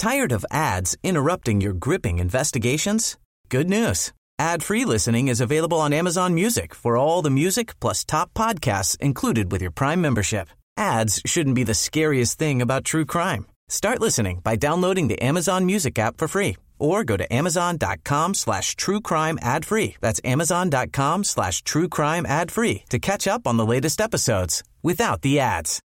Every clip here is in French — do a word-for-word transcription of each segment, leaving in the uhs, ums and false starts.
Tired of ads interrupting your gripping investigations? Good news. Ad-free listening is available on Amazon Music for all the music plus top podcasts included with your Prime membership. Ads shouldn't be the scariest thing about true crime. Start listening by downloading the Amazon Music app for free or go to amazon.com slash true crime ad free. That's amazon.com slash true crime ad free to catch up on the latest episodes without the ads.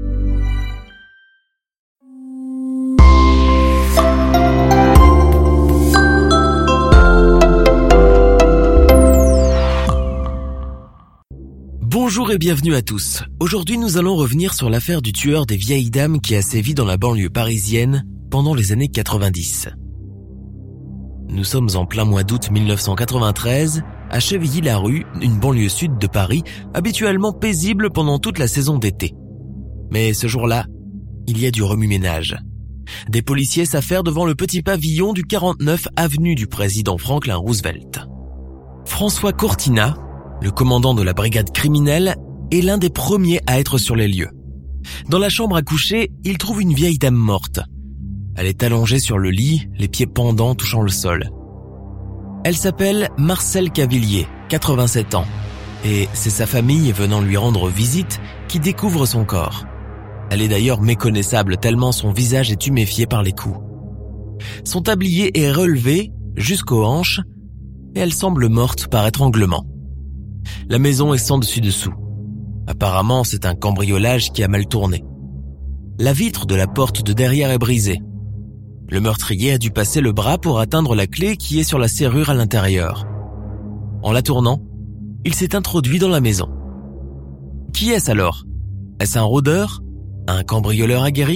Bonjour et bienvenue à tous. Aujourd'hui, nous allons revenir sur l'affaire du tueur des vieilles dames qui a sévi dans la banlieue parisienne pendant les années quatre-vingt-dix. Nous sommes en plein mois d'août mille neuf cent quatre-vingt-treize, à Chevilly-la-Rue, une banlieue sud de Paris, habituellement paisible pendant toute la saison d'été. Mais ce jour-là, il y a du remue-ménage. Des policiers s'affairent devant le petit pavillon du quarante-neuf avenue du président Franklin Roosevelt. François Cortina, le commandant de la brigade criminelle, est l'un des premiers à être sur les lieux. Dans la chambre à coucher, il trouve une vieille dame morte. Elle est allongée sur le lit, les pieds pendants touchant le sol. Elle s'appelle Marcelle Cavillier, quatre-vingt-sept ans, et c'est sa famille venant lui rendre visite qui découvre son corps. Elle est d'ailleurs méconnaissable tellement son visage est tuméfié par les coups. Son tablier est relevé jusqu'aux hanches et elle semble morte par étranglement. La maison est sans dessus-dessous. Apparemment, c'est un cambriolage qui a mal tourné. La vitre de la porte de derrière est brisée. Le meurtrier a dû passer le bras pour atteindre la clé qui est sur la serrure à l'intérieur. En la tournant, il s'est introduit dans la maison. Qui est-ce alors? Est-ce un rôdeur? Un cambrioleur aguerri?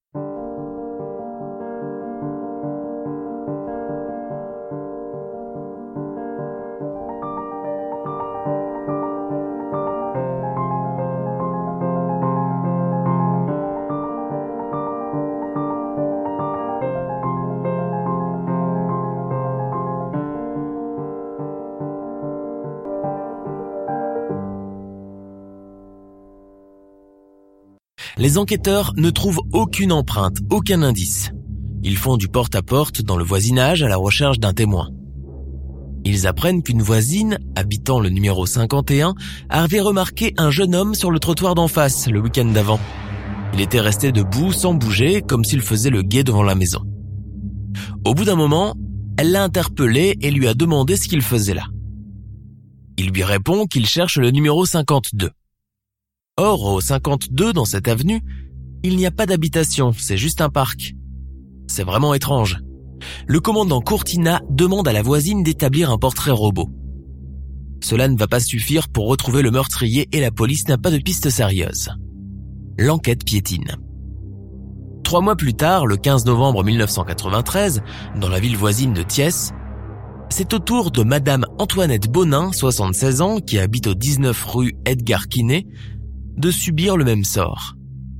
Les enquêteurs ne trouvent aucune empreinte, aucun indice. Ils font du porte-à-porte dans le voisinage à la recherche d'un témoin. Ils apprennent qu'une voisine, habitant le numéro cinquante et un, avait remarqué un jeune homme sur le trottoir d'en face le week-end d'avant. Il était resté debout sans bouger, comme s'il faisait le guet devant la maison. Au bout d'un moment, elle l'a interpellé et lui a demandé ce qu'il faisait là. Il lui répond qu'il cherche le numéro cinquante-deux. Or, au cinquante-deux, dans cette avenue, il n'y a pas d'habitation, c'est juste un parc. C'est vraiment étrange. Le commandant Cortina demande à la voisine d'établir un portrait robot. Cela ne va pas suffire pour retrouver le meurtrier et la police n'a pas de piste sérieuse. L'enquête piétine. Trois mois plus tard, le quinze novembre mille neuf cent quatre-vingt-treize, dans la ville voisine de Thiès, c'est au tour de madame Antoinette Bonin, soixante-seize ans, qui habite au dix-neuf rue Edgar Quinet, de subir le même sort.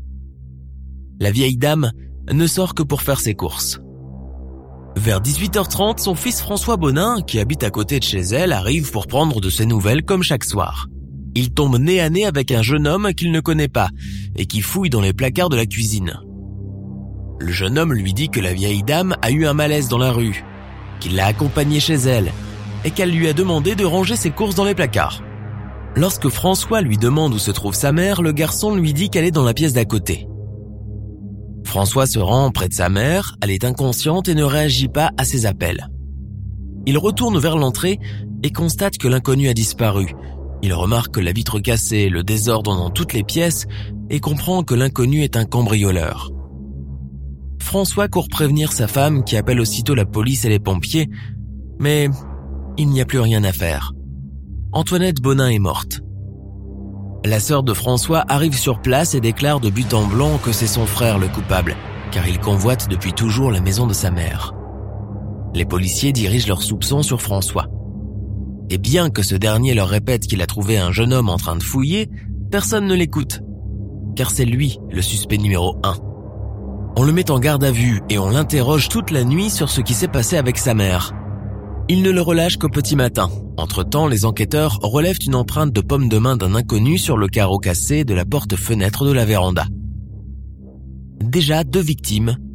La vieille dame ne sort que pour faire ses courses. Vers dix-huit heures trente, son fils François Bonin, qui habite à côté de chez elle, arrive pour prendre de ses nouvelles comme chaque soir. Il tombe nez à nez avec un jeune homme qu'il ne connaît pas et qui fouille dans les placards de la cuisine. Le jeune homme lui dit que la vieille dame a eu un malaise dans la rue, qu'il l'a accompagnée chez elle et qu'elle lui a demandé de ranger ses courses dans les placards. Lorsque François lui demande où se trouve sa mère, le garçon lui dit qu'elle est dans la pièce d'à côté. François se rend près de sa mère, elle est inconsciente et ne réagit pas à ses appels. Il retourne vers l'entrée et constate que l'inconnu a disparu. Il remarque la vitre cassée, le désordre dans toutes les pièces et comprend que l'inconnu est un cambrioleur. François court prévenir sa femme qui appelle aussitôt la police et les pompiers, mais il n'y a plus rien à faire. Antoinette Bonin est morte. La sœur de François arrive sur place et déclare de but en blanc que c'est son frère le coupable, car il convoite depuis toujours la maison de sa mère. Les policiers dirigent leurs soupçons sur François. Et bien que ce dernier leur répète qu'il a trouvé un jeune homme en train de fouiller, personne ne l'écoute, car c'est lui le suspect numéro un. On le met en garde à vue et on l'interroge toute la nuit sur ce qui s'est passé avec sa mère. Il ne le relâche qu'au petit matin. Entre-temps, les enquêteurs relèvent une empreinte de paume de main d'un inconnu sur le carreau cassé de la porte-fenêtre de la véranda. Déjà deux victimes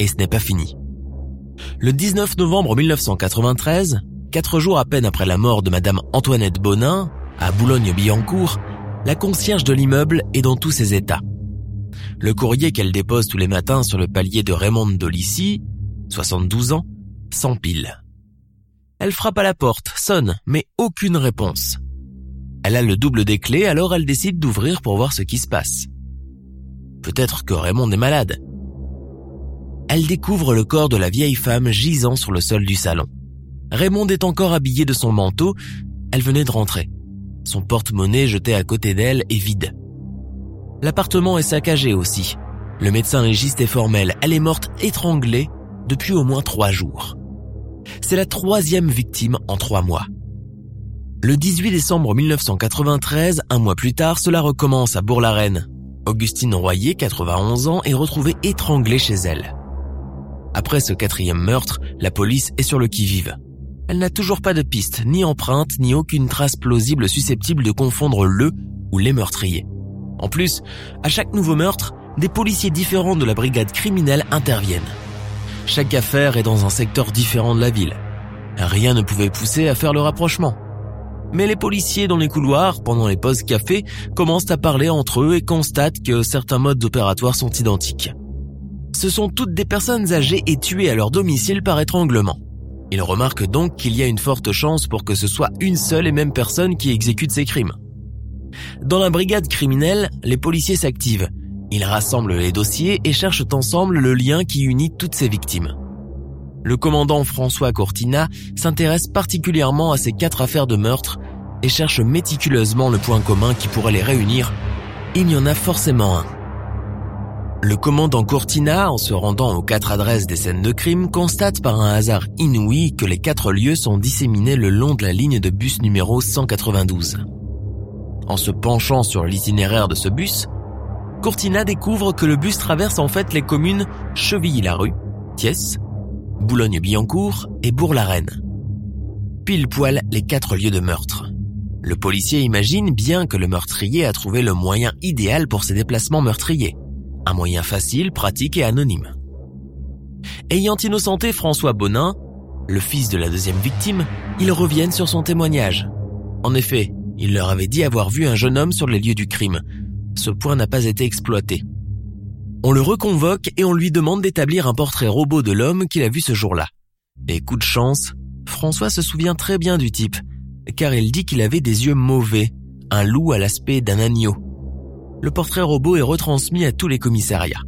Et ce n'est pas fini. Le dix-neuf novembre mille neuf cent quatre-vingt-treize, quatre jours à peine après la mort de madame Antoinette Bonin, à Boulogne-Billancourt, la concierge de l'immeuble est dans tous ses états. Le courrier qu'elle dépose tous les matins sur le palier de Raymond Dolissi, soixante-douze ans, s'empile. Elle frappe à la porte, sonne, mais aucune réponse. Elle a le double des clés, alors elle décide d'ouvrir pour voir ce qui se passe. Peut-être que Raymond est malade. Elle découvre le corps de la vieille femme gisant sur le sol du salon. Raymond est encore habillé de son manteau, elle venait de rentrer. Son porte-monnaie jeté à côté d'elle est vide. L'appartement est saccagé aussi. Le médecin légiste est formel, elle est morte étranglée depuis au moins trois jours. C'est la troisième victime en trois mois. Le dix-huit décembre mille neuf cent quatre-vingt-treize, un mois plus tard, cela recommence à Bourg-la-Reine. Augustine Royer, quatre-vingt-onze ans, est retrouvée étranglée chez elle. Après ce quatrième meurtre, la police est sur le qui-vive. Elle n'a toujours pas de piste, ni empreinte, ni aucune trace plausible susceptible de confondre le ou les meurtriers. En plus, à chaque nouveau meurtre, des policiers différents de la brigade criminelle interviennent. Chaque affaire est dans un secteur différent de la ville. Rien ne pouvait pousser à faire le rapprochement. Mais les policiers dans les couloirs, pendant les pauses café, commencent à parler entre eux et constatent que certains modes opératoires sont identiques. Ce sont toutes des personnes âgées et tuées à leur domicile par étranglement. Ils remarquent donc qu'il y a une forte chance pour que ce soit une seule et même personne qui exécute ces crimes. Dans la brigade criminelle, les policiers s'activent. Ils rassemblent les dossiers et cherchent ensemble le lien qui unit toutes ces victimes. Le commandant François Cortina s'intéresse particulièrement à ces quatre affaires de meurtre et cherche méticuleusement le point commun qui pourrait les réunir. Il y en a forcément un. Le commandant Cortina, en se rendant aux quatre adresses des scènes de crime, constate par un hasard inouï que les quatre lieux sont disséminés le long de la ligne de bus numéro cent quatre-vingt-douze. En se penchant sur l'itinéraire de ce bus, Cortina découvre que le bus traverse en fait les communes Chevilly-la-Rue, Thiès, Boulogne-Billancourt et Bourg-la-Reine. Pile poil les quatre lieux de meurtre. Le policier imagine bien que le meurtrier a trouvé le moyen idéal pour ses déplacements meurtriers. Un moyen facile, pratique et anonyme. Ayant innocenté François Bonin, le fils de la deuxième victime, ils reviennent sur son témoignage. En effet, il leur avait dit avoir vu un jeune homme sur les lieux du crime. Ce point n'a pas été exploité. On le reconvoque et on lui demande d'établir un portrait robot de l'homme qu'il a vu ce jour-là. Et coup de chance, François se souvient très bien du type, car il dit qu'il avait des yeux mauvais, un loup à l'aspect d'un agneau. Le portrait robot est retransmis à tous les commissariats.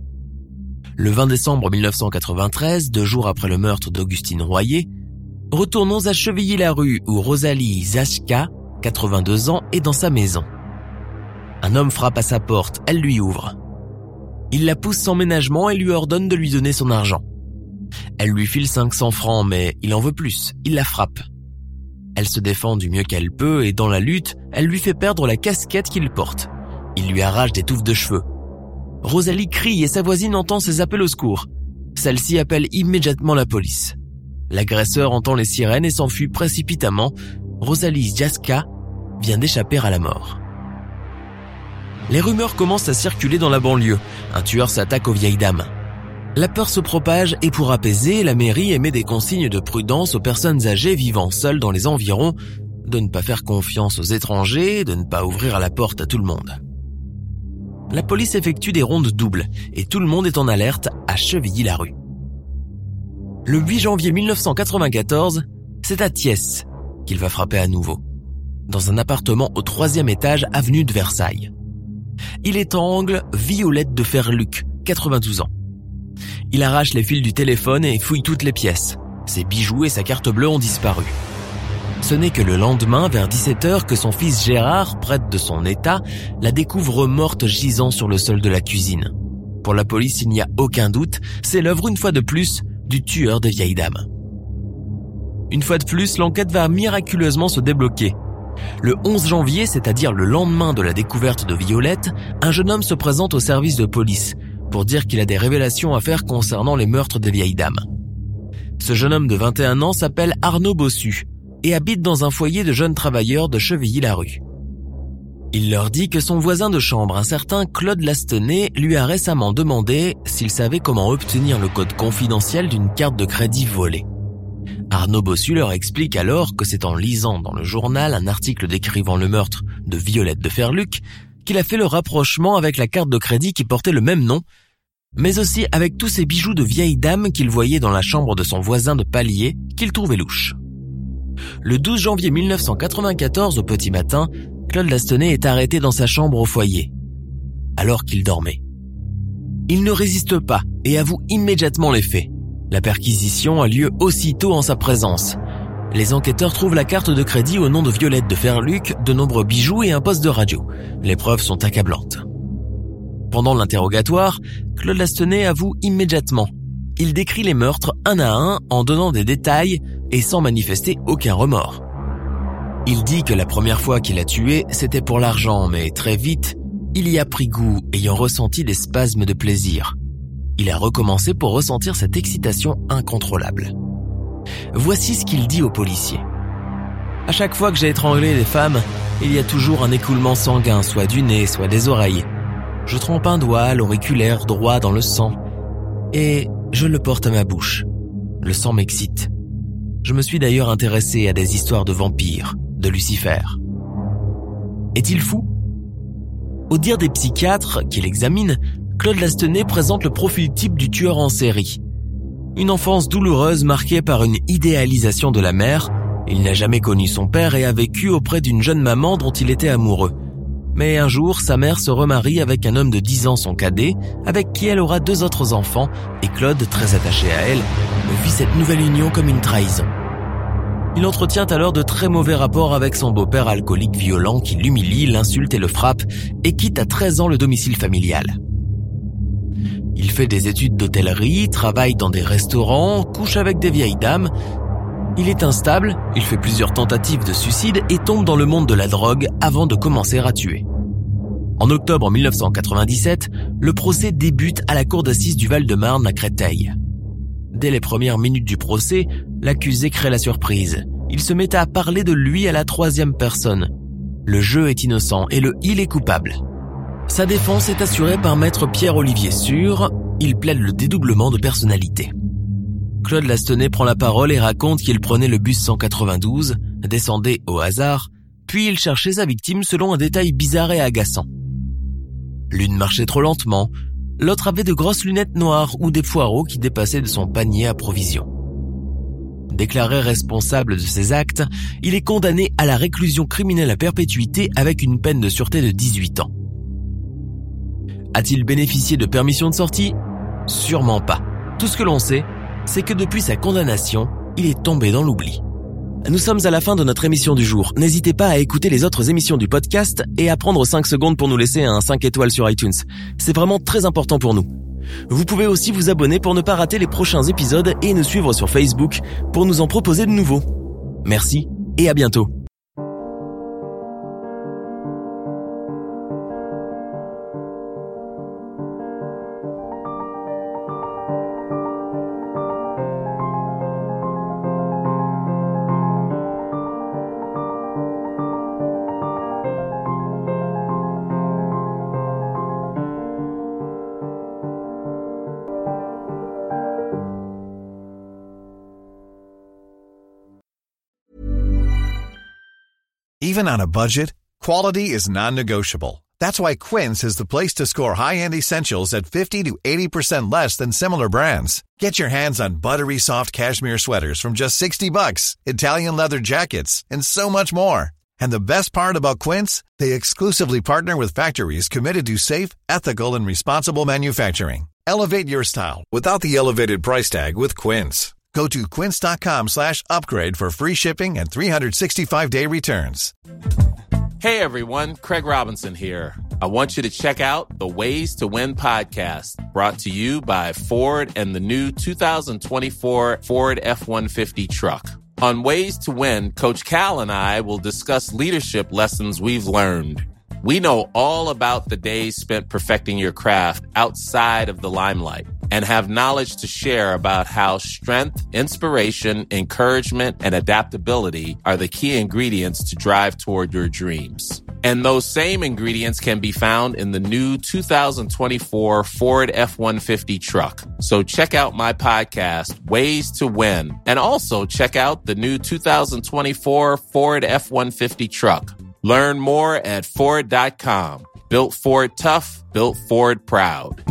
Le vingt décembre mille neuf cent quatre-vingt-treize, deux jours après le meurtre d'Augustine Royer, retournons à Chevilly-la-Rue où Rosalie Zashka, quatre-vingt-deux ans, est dans sa maison. Un homme frappe à sa porte, elle lui ouvre. Il la pousse sans ménagement et lui ordonne de lui donner son argent. Elle lui file cinq cents francs, mais il en veut plus, il la frappe. Elle se défend du mieux qu'elle peut et dans la lutte, elle lui fait perdre la casquette qu'il porte. Il lui arrache des touffes de cheveux. Rosalie crie et sa voisine entend ses appels au secours. Celle-ci appelle immédiatement la police. L'agresseur entend les sirènes et s'enfuit précipitamment. Rosalie Zashka vient d'échapper à la mort. Les rumeurs commencent à circuler dans la banlieue. Un tueur s'attaque aux vieilles dames. La peur se propage et pour apaiser, la mairie émet des consignes de prudence aux personnes âgées vivant seules dans les environs, de ne pas faire confiance aux étrangers, de ne pas ouvrir la porte à tout le monde. La police effectue des rondes doubles et tout le monde est en alerte à Chevilly-la-Rue. Le huit janvier mille neuf cent quatre-vingt-quatorze, c'est à Thiès qu'il va frapper à nouveau, dans un appartement au troisième étage avenue de Versailles. Il étrangle Violette de Ferluc, quatre-vingt-douze ans. Il arrache les fils du téléphone et fouille toutes les pièces. Ses bijoux et sa carte bleue ont disparu. Ce n'est que le lendemain, vers dix-sept heures, que son fils Gérard, prêtre de son état, la découvre morte gisant sur le sol de la cuisine. Pour la police, il n'y a aucun doute, c'est l'œuvre une fois de plus du tueur des vieilles dames. Une fois de plus, l'enquête va miraculeusement se débloquer. Le onze janvier, c'est-à-dire le lendemain de la découverte de Violette, un jeune homme se présente au service de police pour dire qu'il a des révélations à faire concernant les meurtres des vieilles dames. Ce jeune homme de vingt et un ans s'appelle Arnaud Bossu et habite dans un foyer de jeunes travailleurs de Chevilly-la-Rue. Il leur dit que son voisin de chambre, un certain Claude Lastenay, lui a récemment demandé s'il savait comment obtenir le code confidentiel d'une carte de crédit volée. Arnaud Bossu leur explique alors que c'est en lisant dans le journal un article décrivant le meurtre de Violette de Ferluc qu'il a fait le rapprochement avec la carte de crédit qui portait le même nom, mais aussi avec tous ces bijoux de vieille dame qu'il voyait dans la chambre de son voisin de palier qu'il trouvait louche. Le douze janvier mille neuf cent quatre-vingt-quatorze, au petit matin, Claude Lastenay est arrêté dans sa chambre au foyer, alors qu'il dormait. Il ne résiste pas et avoue immédiatement les faits. La perquisition a lieu aussitôt en sa présence. Les enquêteurs trouvent la carte de crédit au nom de Violette de Ferluc, de nombreux bijoux et un poste de radio. Les preuves sont accablantes. Pendant l'interrogatoire, Claude Lastenay avoue immédiatement. Il décrit les meurtres un à un en donnant des détails et sans manifester aucun remords. Il dit que la première fois qu'il a tué, c'était pour l'argent, mais très vite, il y a pris goût, ayant ressenti des spasmes de plaisir. Il a recommencé pour ressentir cette excitation incontrôlable. Voici ce qu'il dit aux policiers. À chaque fois que j'ai étranglé des femmes, il y a toujours un écoulement sanguin, soit du nez, soit des oreilles. Je trempe un doigt, l'auriculaire droit dans le sang, et je le porte à ma bouche. Le sang m'excite. Je me suis d'ailleurs intéressé à des histoires de vampires, de Lucifer. Est-il fou ? Au dire des psychiatres qui l'examinent, Claude Lastenay présente le profil type du tueur en série. Une enfance douloureuse marquée par une idéalisation de la mère. Il n'a jamais connu son père et a vécu auprès d'une jeune maman dont il était amoureux. Mais un jour, sa mère se remarie avec un homme de dix ans, son cadet, avec qui elle aura deux autres enfants, et Claude, très attaché à elle, vit cette nouvelle union comme une trahison. Il entretient alors de très mauvais rapports avec son beau-père alcoolique violent qui l'humilie, l'insulte et le frappe, et quitte à treize ans le domicile familial. Il fait des études d'hôtellerie, travaille dans des restaurants, couche avec des vieilles dames. Il est instable, il fait plusieurs tentatives de suicide et tombe dans le monde de la drogue avant de commencer à tuer. En octobre mille neuf cent quatre-vingt-dix-sept, le procès débute à la cour d'assises du Val-de-Marne à Créteil. Dès les premières minutes du procès, l'accusé crée la surprise. Il se met à parler de lui à la troisième personne. Le jeu est innocent et le « il » est coupable. Sa défense est assurée par maître Pierre-Olivier Sûr. Il plaide le dédoublement de personnalité. Claude Lastenay prend la parole et raconte qu'il prenait le bus cent quatre-vingt-douze, descendait au hasard, puis il cherchait sa victime selon un détail bizarre et agaçant. L'une marchait trop lentement, l'autre avait de grosses lunettes noires ou des poireaux qui dépassaient de son panier à provisions. Déclaré responsable de ses actes, il est condamné à la réclusion criminelle à perpétuité avec une peine de sûreté de dix-huit ans. A-t-il bénéficié de permission de sortie ? Sûrement pas. Tout ce que l'on sait, c'est que depuis sa condamnation, il est tombé dans l'oubli. Nous sommes à la fin de notre émission du jour. N'hésitez pas à écouter les autres émissions du podcast et à prendre cinq secondes pour nous laisser un cinq étoiles sur iTunes. C'est vraiment très important pour nous. Vous pouvez aussi vous abonner pour ne pas rater les prochains épisodes et nous suivre sur Facebook pour nous en proposer de nouveaux. Merci et à bientôt. Even on a budget, quality is non-negotiable. That's why Quince is the place to score high-end essentials at fifty to eighty percent less than similar brands. Get your hands on buttery soft cashmere sweaters from just sixty bucks, Italian leather jackets, and so much more. And the best part about Quince, they exclusively partner with factories committed to safe, ethical, and responsible manufacturing. Elevate your style without the elevated price tag with Quince. Go to quince.com slash upgrade for free shipping and three sixty-five day returns. Hey everyone, Craig Robinson here. I want you to check out the Ways to Win podcast, brought to you by Ford and the new two thousand twenty-four Ford F one fifty truck. On Ways to Win, Coach Cal and I will discuss leadership lessons we've learned. We know all about the days spent perfecting your craft outside of the limelight and have knowledge to share about how strength, inspiration, encouragement, and adaptability are the key ingredients to drive toward your dreams. And those same ingredients can be found in the new two thousand twenty-four Ford F one fifty truck. So check out my podcast, Ways to Win, and also check out the new two thousand twenty-four Ford F one fifty truck. Learn more at Ford dot com. Built Ford tough, built Ford proud.